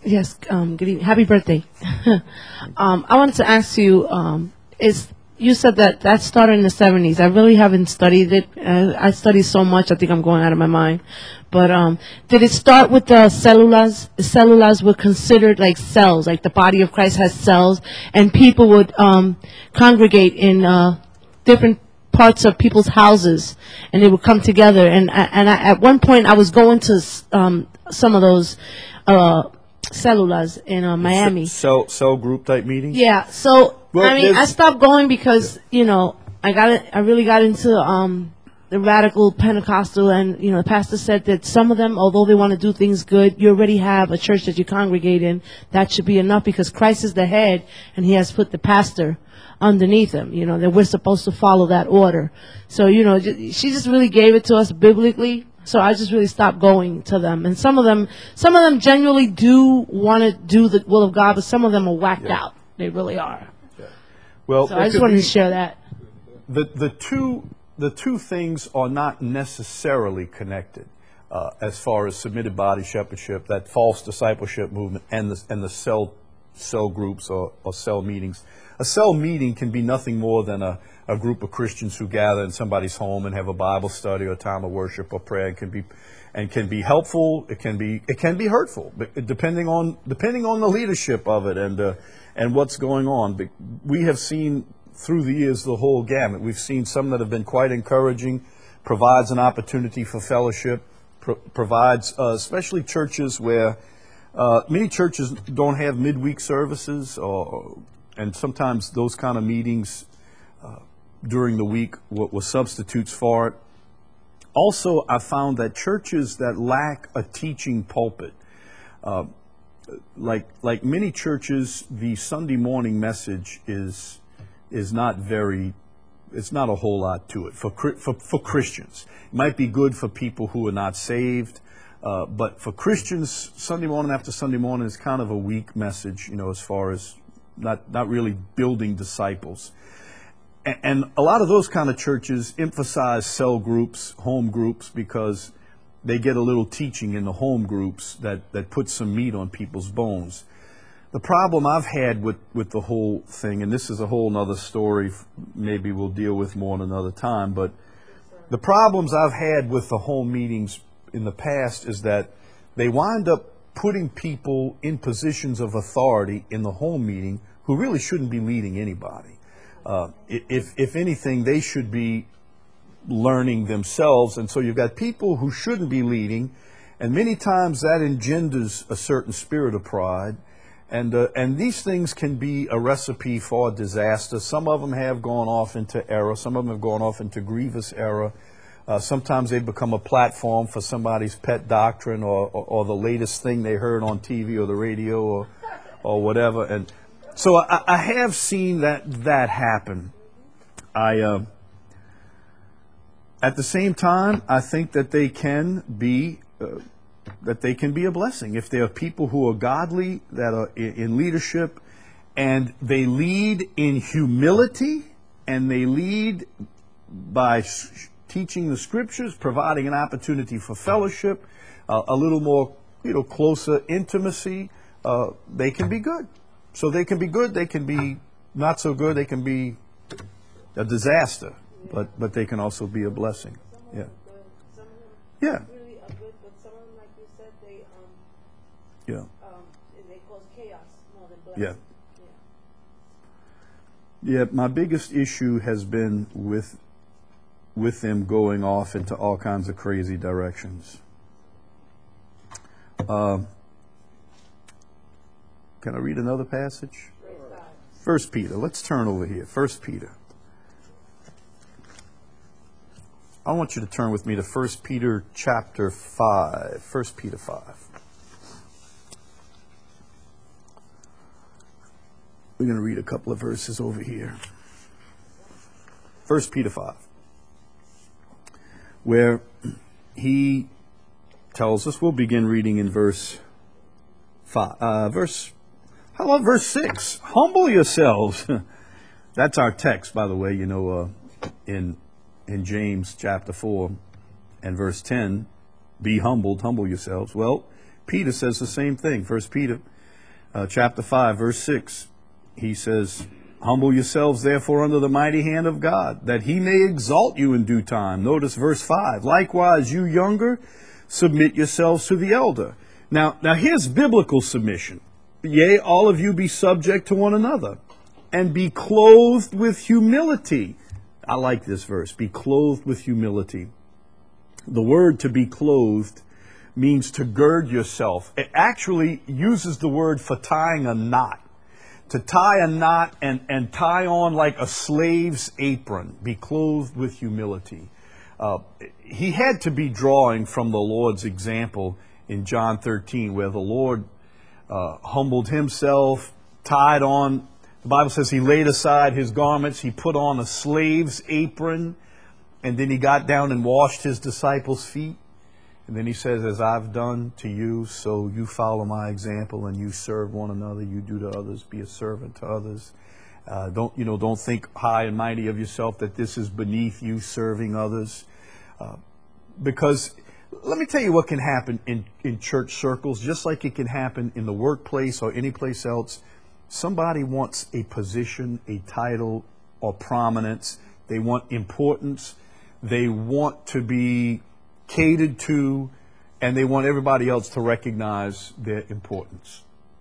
Yes, good evening. Happy birthday. I wanted to ask you, you said that started in the 70s. I really haven't studied it. I study so much, I think I'm going out of my mind. But did it start with the cellulas? The cellulas were considered like cells, like the body of Christ has cells, and people would congregate in different parts of people's houses, and they would come together. At one point, I was going to some of those cellulas in Miami. Cell group type meetings? Yeah. So Well, I mean, I stopped going because I really got into the radical Pentecostal, and the pastor said that some of them, although they want to do things good, you already have a church that you congregate in. That should be enough because Christ is the head, and He has put the pastor underneath him. That we're supposed to follow that order. So she just really gave it to us biblically. So I just really stopped going to them. And some of them genuinely do want to do the will of God, but some of them are whacked out. They really are. Yeah. Well, so I just wanted to share that. The two things are not necessarily connected as far as submitted body shepherdship, that false discipleship movement, and the cell groups or cell meetings. A cell meeting can be nothing more than a group of Christians who gather in somebody's home and have a Bible study or a time of worship or prayer. It can be helpful. It can be hurtful, depending on the leadership of it and what's going on. But we have seen through the years the whole gamut. We've seen some that have been quite encouraging, provides an opportunity for fellowship, provides especially churches where many churches don't have midweek services and sometimes those kind of meetings during the week were substitutes for it. Also, I found that churches that lack a teaching pulpit, like many churches, the Sunday morning message is not it's not a whole lot to it for Christians. It might be good for people who are not saved, but for Christians, Sunday morning after Sunday morning is kind of a weak message, as far as not really building disciples. And a lot of those kind of churches emphasize cell groups, home groups, because they get a little teaching in the home groups that puts some meat on people's bones. The problem I've had with the whole thing, and this is a whole nother story, maybe we'll deal with more another time, but the problems I've had with the home meetings in the past is that they wind up putting people in positions of authority in the home meeting who really shouldn't be leading anybody. If anything, they should be learning themselves. And so you've got people who shouldn't be leading, and many times that engenders a certain spirit of pride. And these things can be a recipe for disaster. Some of them have gone off into error. Some of them have gone off into grievous error. Sometimes they become a platform for somebody's pet doctrine or the latest thing they heard on TV or the radio or whatever. And so I have seen that happen. At the same time, I think that they can be a blessing if there are people who are godly, that are in leadership, and they lead in humility, and they lead by teaching the scriptures, providing an opportunity for fellowship, a little more closer intimacy. They can be good. So they can be good, they can be not so good, they can be a disaster, but they can also be a blessing. Yeah. Yeah. Yeah. They cause chaos more than blessing. Yeah. Yeah, my biggest issue has been with them going off into all kinds of crazy directions. Can I read another passage? 1 Peter. Let's turn over here. 1 Peter. I want you to turn with me to 1 Peter chapter 5. 1 Peter 5. We're going to read a couple of verses over here. 1 Peter 5. Where he tells us, we'll begin reading in verse 5. How about verse 6? Humble yourselves. That's our text, by the way, in James chapter 4 and verse 10. Be humbled, humble yourselves. Well, Peter says the same thing. 1 Peter chapter 5, verse 6. He says, humble yourselves therefore under the mighty hand of God, that he may exalt you in due time. Notice verse 5. Likewise, you younger, submit yourselves to the elder. Now here's biblical submission. Yea, all of you be subject to one another, and be clothed with humility. I like this verse. Be clothed with humility. The word to be clothed means to gird yourself. It actually uses the word for tying a knot. To tie a knot and tie on like a slave's apron. Be clothed with humility. He had to be drawing from the Lord's example in John 13, where the Lord humbled himself, tied on, the Bible says he laid aside his garments, he put on a slave's apron, and then he got down and washed his disciples' feet. And then he says, as I've done to you, so you follow my example and you serve one another, you do to others, be a servant to others. Don't think high and mighty of yourself that this is beneath you serving others. Because let me tell you what can happen in church circles, just like it can happen in the workplace or any place else. Somebody wants a position, a title, or prominence. They want importance. They want to be catered to, and they want everybody else to recognize their importance.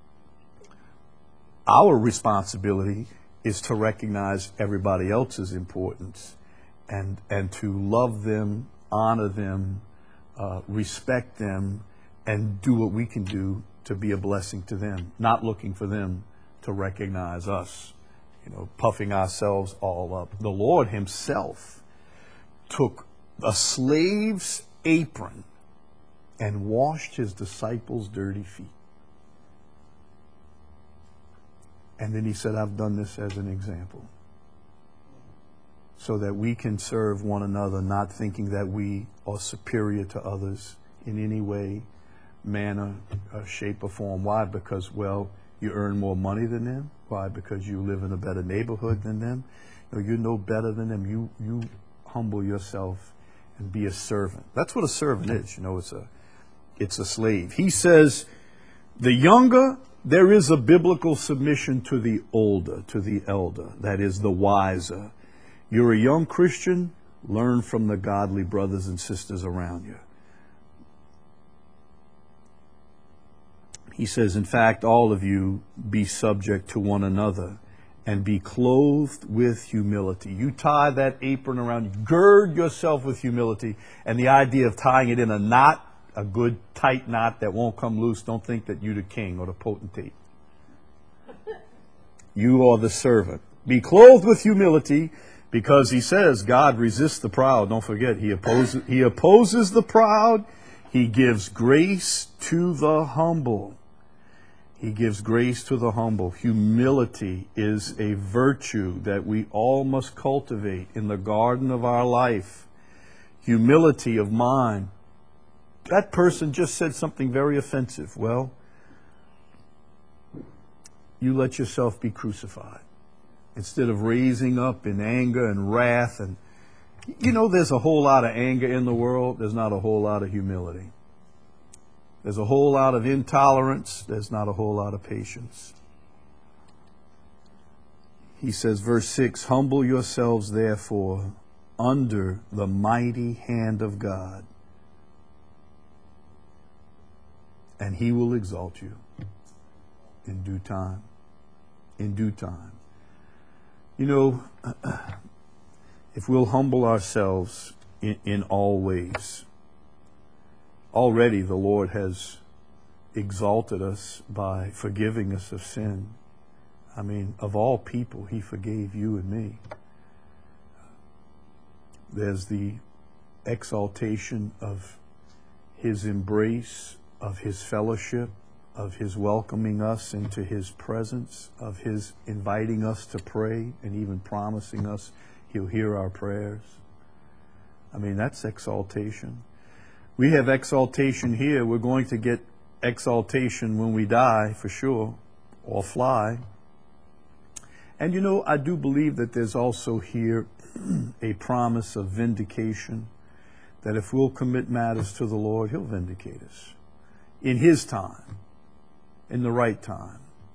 Our responsibility is to recognize everybody else's importance and to love them, honor them, respect them, and do what we can do to be a blessing to them, not looking for them to recognize us, puffing ourselves all up. The Lord himself took a slave's apron and washed his disciples' dirty feet. And then he said, I've done this as an example, so that we can serve one another, not thinking that we are superior to others in any way, manner, shape, or form. Why? Because, you earn more money than them. Why? Because you live in a better neighborhood than them. You know better than them. You humble yourself and be a servant. That's what a servant is. It's a slave. He says, the younger, there is a biblical submission to the older, to the elder. That is the wiser. You're a young Christian, learn from the godly brothers and sisters around you. He says, in fact, all of you be subject to one another and be clothed with humility. You tie that apron around you, gird yourself with humility. And the idea of tying it in a knot, a good tight knot that won't come loose, don't think that you're the king or the potentate. You are the servant. Be clothed with humility, because he says God resists the proud. Don't forget, he opposes the proud. He gives grace to the humble. He gives grace to the humble. Humility is a virtue that we all must cultivate in the garden of our life. Humility of mind. That person just said something very offensive. Well, you let yourself be crucified. Instead of raising up in anger and wrath. And there's a whole lot of anger in the world. There's not a whole lot of humility. There's a whole lot of intolerance. There's not a whole lot of patience. He says, verse 6, humble yourselves therefore under the mighty hand of God, and he will exalt you in due time. In due time. If we'll humble ourselves in all ways, already the Lord has exalted us by forgiving us of sin. I mean, of all people, he forgave you and me. There's the exaltation of his embrace, of his fellowship, of his welcoming us into his presence, of his inviting us to pray and even promising us he'll hear our prayers. I mean, that's exaltation. We have exaltation here. We're going to get exaltation when we die, for sure, or fly. And I do believe that there's also here a promise of vindication, that if we'll commit matters to the Lord, he'll vindicate us in his time, in the right time.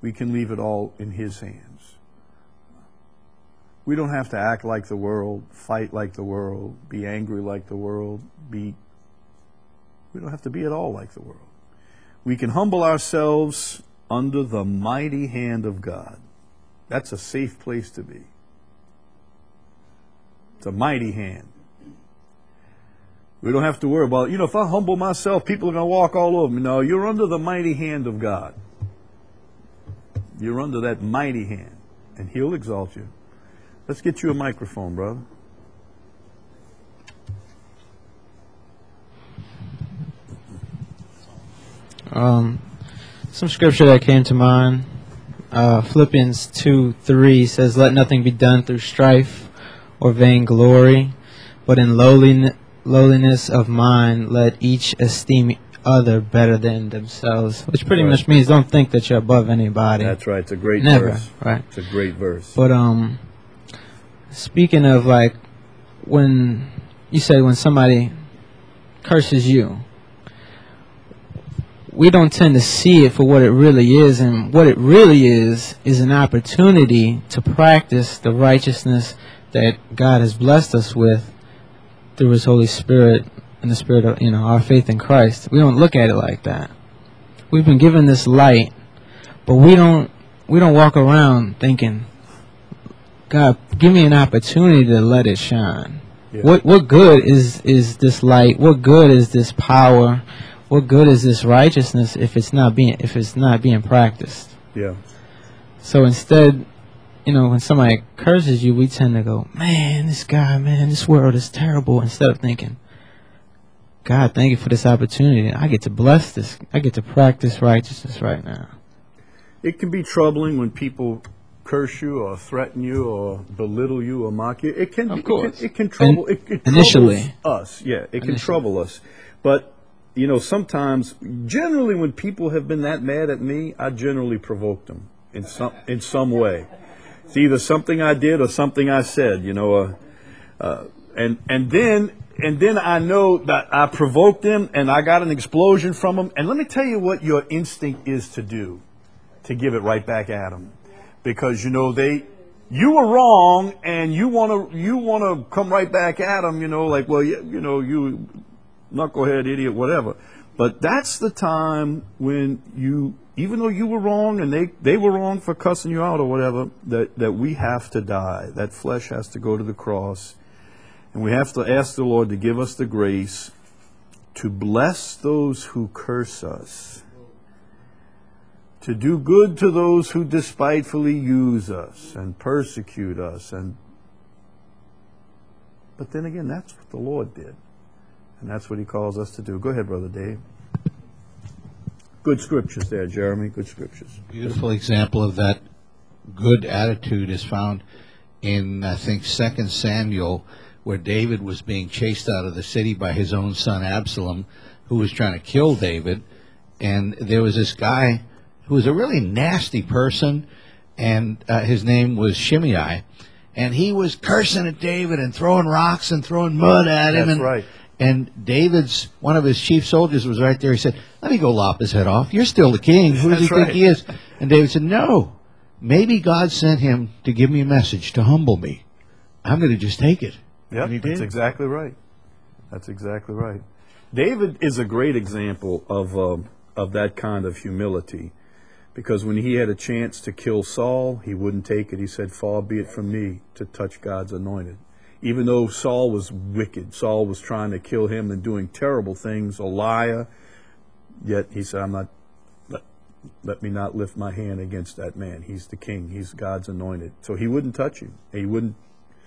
We can leave it all in His hands. We don't have to act like the world, fight like the world, be angry like the world, we don't have to be at all like the world. We can humble ourselves under the mighty hand of God. That's a safe place to be. It's a mighty hand. We don't have to worry about, if I humble myself, people are going to walk all over me. No, you're under the mighty hand of God. You're under that mighty hand, and He'll exalt you. Let's get you a microphone, brother. Some scripture that came to mind, Philippians 2:3 says, "Let nothing be done through strife or vainglory, but in lowliness of mind let each esteem other better than themselves." Which pretty much means don't think that you're above anybody. That's right. It's a great Never, verse. right? It's a great verse. But speaking of like when you say when somebody curses you, we don't tend to see it for what it really is, and what it really is an opportunity to practice the righteousness that God has blessed us with through His Holy Spirit and the Spirit of our faith in Christ. We don't look at it like that. We've been given this light, but we don't walk around thinking, God, give me an opportunity to let it shine. Yeah. What good is this light? What good is this power? What good is this righteousness if it's not being practiced? Yeah. So instead, when somebody curses you, we tend to go, man, this world is terrible. Instead of thinking, God, thank you for this opportunity. I get to bless this. I get to practice righteousness right now. It can be troubling when people curse you or threaten you or belittle you or mock you. It can, of course. It can trouble. It initially us. Yeah, it can trouble us. But sometimes, generally, when people have been that mad at me, I generally provoke them in some way. It's either something I did or something I said. And then I know that I provoked them and I got an explosion from them. And let me tell you what your instinct is to do, to give it right back at them, because you were wrong and you want to come right back at them. Like, well, you knucklehead, idiot, whatever. But that's the time when even though you were wrong and they were wrong for cussing you out or whatever, that we have to die. That flesh has to go to the cross. And we have to ask the Lord to give us the grace to bless those who curse us, to do good to those who despitefully use us and persecute us. But then again, that's what the Lord did. And that's what He calls us to do. Go ahead, Brother Dave. Good scriptures there, Jeremy. Good scriptures. Beautiful example of that good attitude is found in, I think, 2 Samuel, where David was being chased out of the city by his own son Absalom, who was trying to kill David. And there was this guy who was a really nasty person, and his name was Shimei. And he was cursing at David and throwing rocks and throwing mud at him. That's right. And one of his chief soldiers was right there. He said, let me go lop his head off. You're still the king. Who does he think he is? And David said, no, maybe God sent him to give me a message, to humble me. I'm going to just take it. Yep, that's exactly right. That's exactly right. David is a great example of that kind of humility, because when he had a chance to kill Saul, he wouldn't take it. He said, far be it from me to touch God's anointed. Even though Saul was wicked, Saul was trying to kill him and doing terrible things, a liar, yet he said, let me not lift my hand against that man. He's the king. He's God's anointed. So he wouldn't touch him. He wouldn't.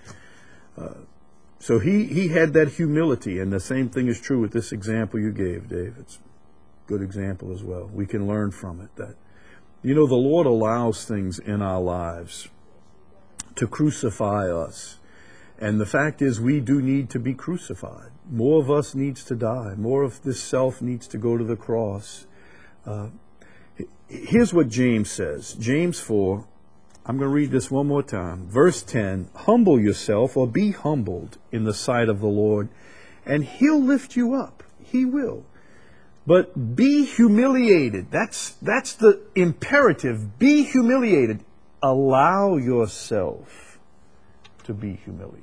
So he had that humility, and the same thing is true with this example you gave, Dave. It's a good example as well. We can learn from it that, the Lord allows things in our lives to crucify us. And the fact is, we do need to be crucified. More of us needs to die. More of this self needs to go to the cross. Here's what James says. James 4, I'm going to read this one more time. Verse 10, humble yourself, or be humbled in the sight of the Lord, and He'll lift you up. He will. But be humiliated. That's the imperative. Be humiliated. Allow yourself to be humiliated.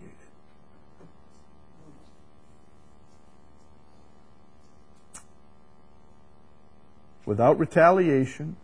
Without retaliation,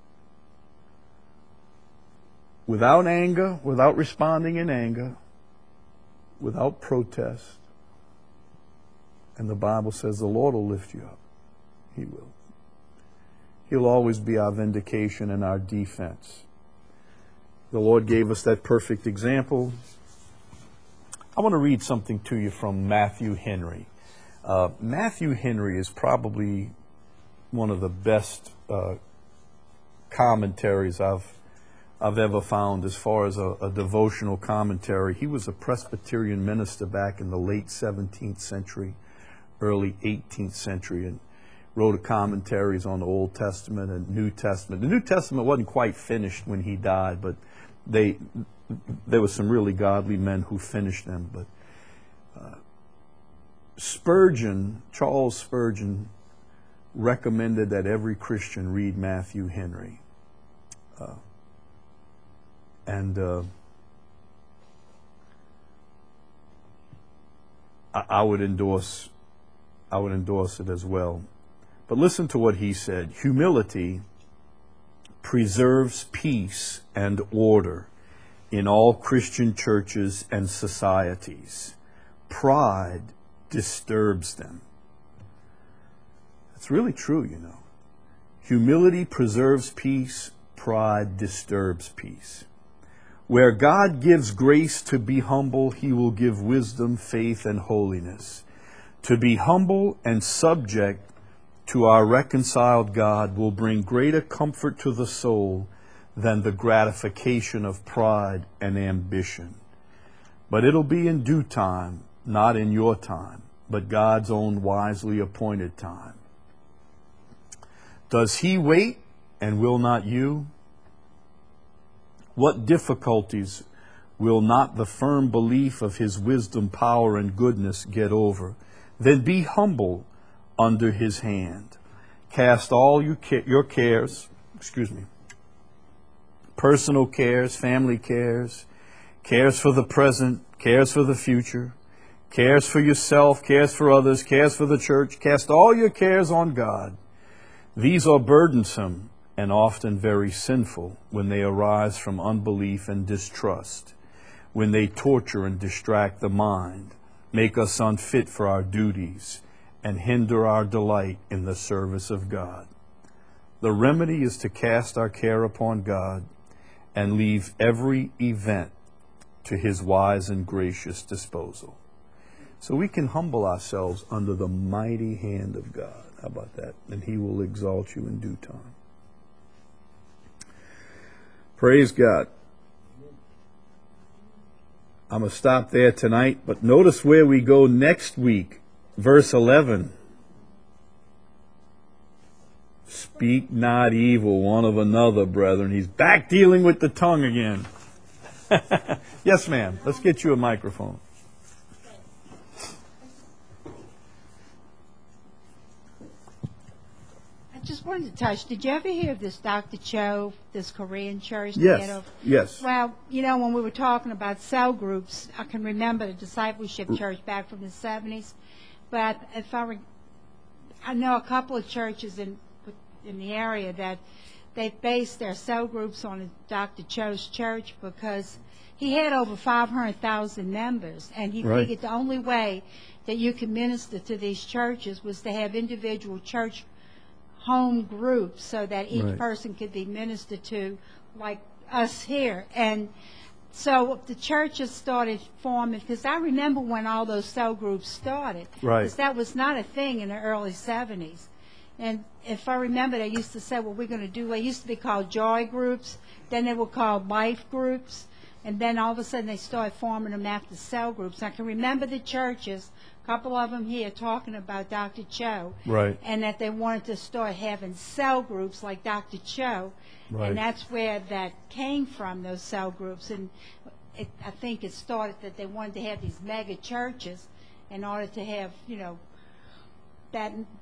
without anger, without responding in anger, without protest. And the Bible says the Lord will lift you up. He will. He'll always be our vindication and our defense. The Lord gave us that perfect example. I want to read something to you from Matthew Henry. Matthew Henry is probably one of the best commentaries I've ever found as far as a devotional commentary. He was a Presbyterian minister back in the late 17th century, early 18th century, and wrote commentaries on the Old Testament and New Testament. The New Testament wasn't quite finished when he died, but there were some really godly men who finished them. But Charles Spurgeon, recommended that every Christian read Matthew Henry. I would endorse it as well. But listen to what he said. Humility preserves peace and order in all Christian churches and societies. Pride disturbs them. It's really true, you know. Humility preserves peace, pride disturbs peace. Where God gives grace to be humble, He will give wisdom, faith, and holiness. To be humble and subject to our reconciled God will bring greater comfort to the soul than the gratification of pride and ambition. But it'll be in due time, not in your time, but God's own wisely appointed time. Does He wait, and will not you? What difficulties will not the firm belief of His wisdom, power, and goodness get over? Then be humble under His hand. Cast all your cares, personal cares, family cares, cares for the present, cares for the future, cares for yourself, cares for others, cares for the church. Cast all your cares on God. These are burdensome and often very sinful when they arise from unbelief and distrust, when they torture and distract the mind, make us unfit for our duties, and hinder our delight in the service of God. The remedy is to cast our care upon God and leave every event to His wise and gracious disposal. So we can humble ourselves under the mighty hand of God. How about that? And He will exalt you in due time. Praise God. I'm going to stop there tonight, but notice where we go next week. Verse 11. Speak not evil one of another, brethren. He's back dealing with the tongue again. Yes, ma'am. Let's get you a microphone. I just wanted to touch. Did you ever hear of this Dr. Cho, this Korean church? Yes. Yes. Well, you know, when we were talking about cell groups, I can remember the discipleship church back from the 70s. But I know a couple of churches in the area that they based their cell groups on Dr. Cho's church because he had over 500,000 members, and he figured the only way that you could minister to these churches was to have individual church home groups so that each person could be ministered to, like us here. And so the churches started forming, because I remember when all those cell groups started, because that was not a thing in the early 70s. And if I remember, they used to say, well, we're going to do, they used to be called joy groups, then they were called life groups, and then all of a sudden they started forming them after cell groups. I can remember the churches, a couple of them here, talking about Dr. Cho, and that they wanted to start having cell groups like Dr. Cho, and that's where that came from, those cell groups. And I think it started that they wanted to have these mega churches in order to have, you know, that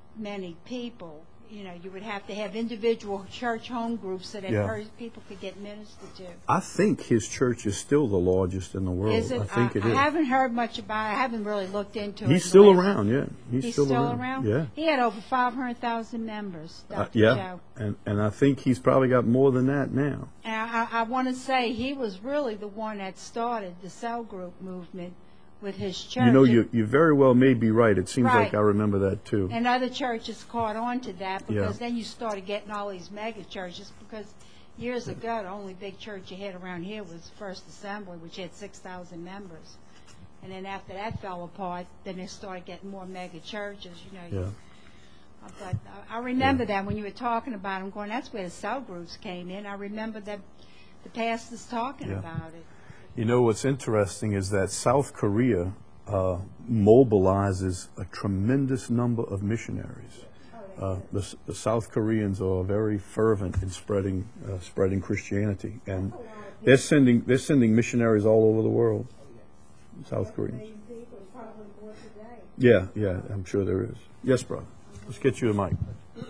many people. You know, you would have to have individual church home groups so that Yeah. people could get ministered to. I think his church is still the largest in the world. Is it? I think it I is. haven't heard much about it. I haven't really looked into it. He's in the still last- around, yeah. He's still around. around? Yeah. He had over 500,000 members, Dr. Yeah. Joe. And I think he's probably got more than that now. And I want to say he was really the one that started the cell group movement with his church. You know, you very well may be right. It seems Right. like I remember that too. And other churches caught on to that because Yeah. then you started getting all these mega churches because years ago the only big church you had around here was First Assembly, which had 6,000 members. And then after that fell apart, then they started getting more mega churches, you know. Yeah. But I remember that when you were talking about them, going, that's where the cell groups came in. I remember that the pastors talking Yeah. about it. You know, what's interesting is that South Korea mobilizes a tremendous number of missionaries. The South Koreans are very fervent in spreading Christianity, and they're sending missionaries all over the world. South Koreans. Yeah, I'm sure there is. Yes, brother. Let's get you a mic.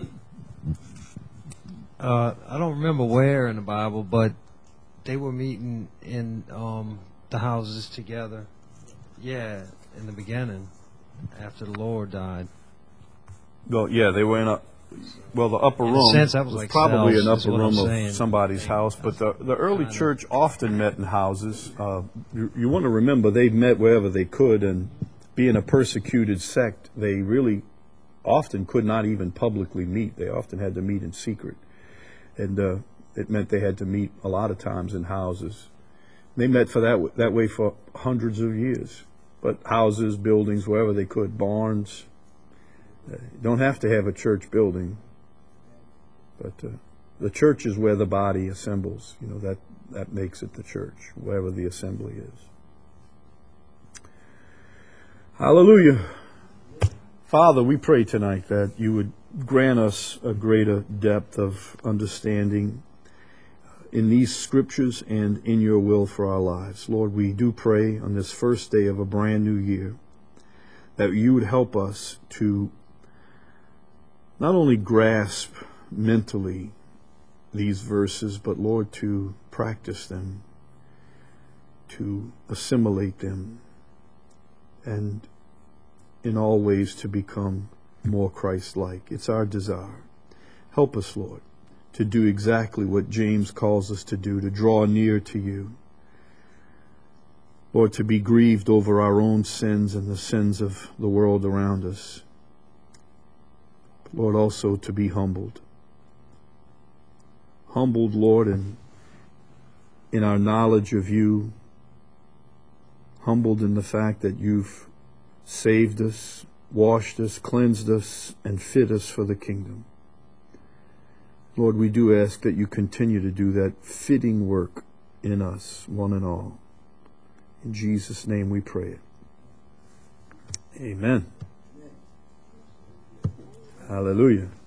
I don't remember where in the Bible, but they were meeting in the houses together. Yeah, in the beginning, after the Lord died. Well, yeah, they were in the upper In a room sense, that was like probably cells, an is upper what I'm room saying. of somebody's house. But the early church often met in houses. You want to remember they met wherever they could, and being a persecuted sect, they really often could not even publicly meet. They often had to meet in secret, and it meant they had to meet a lot of times in houses. They met for that way for hundreds of years. But houses, buildings, wherever they could, barns. Don't have to have a church building, but the church is where the body assembles. You know, that makes it the church, wherever the assembly is. Hallelujah. Father, we pray tonight that you would grant us a greater depth of understanding in these scriptures and in your will for our lives. Lord, we do pray on this first day of a brand new year that you would help us to not only grasp mentally these verses, but Lord, to practice them, to assimilate them, and in all ways to become more Christ-like. It's our desire. Help us, Lord, to do exactly what James calls us to do, to draw near to you. Lord, to be grieved over our own sins and the sins of the world around us. But Lord, also to be humbled. Humbled, Lord, in our knowledge of you. Humbled in the fact that you've saved us, washed us, cleansed us, and fit us for the kingdom. Lord, we do ask that you continue to do that fitting work in us, one and all. In Jesus' name we pray it. Amen. Hallelujah.